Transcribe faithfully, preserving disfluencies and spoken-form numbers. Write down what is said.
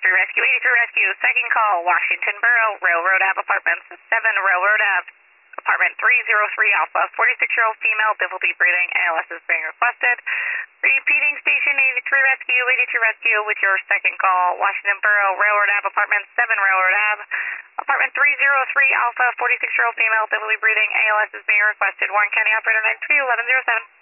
eighty-three Rescue, eighty-three Rescue, second call, Washington Borough, Railroad Ave Apartments, seven Railroad Ave, apartment three oh three Alpha, forty-six-year-old female, difficulty breathing, A L S is being requested. Repeating station eighty-three Rescue, eighty-two Rescue with your second call, Washington Borough, Railroad Ave Apartments, seven Railroad Ave, apartment three oh three Alpha, forty-six-year-old female, difficulty breathing, A L S is being requested. Warren County Operator nine three one one zero seven.